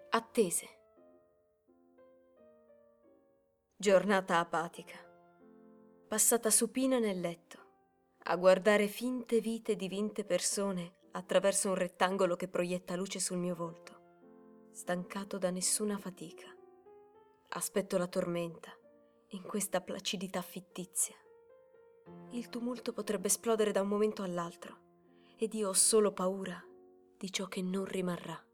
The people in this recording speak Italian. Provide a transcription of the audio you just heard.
Attese. Giornata apatica, passata supina nel letto, a guardare finte vite di vinte persone attraverso un rettangolo che proietta luce sul mio volto, stancato da nessuna fatica. Aspetto la tormenta, in questa placidità fittizia. Il tumulto potrebbe esplodere da un momento all'altro, ed io ho solo paura di ciò che non rimarrà.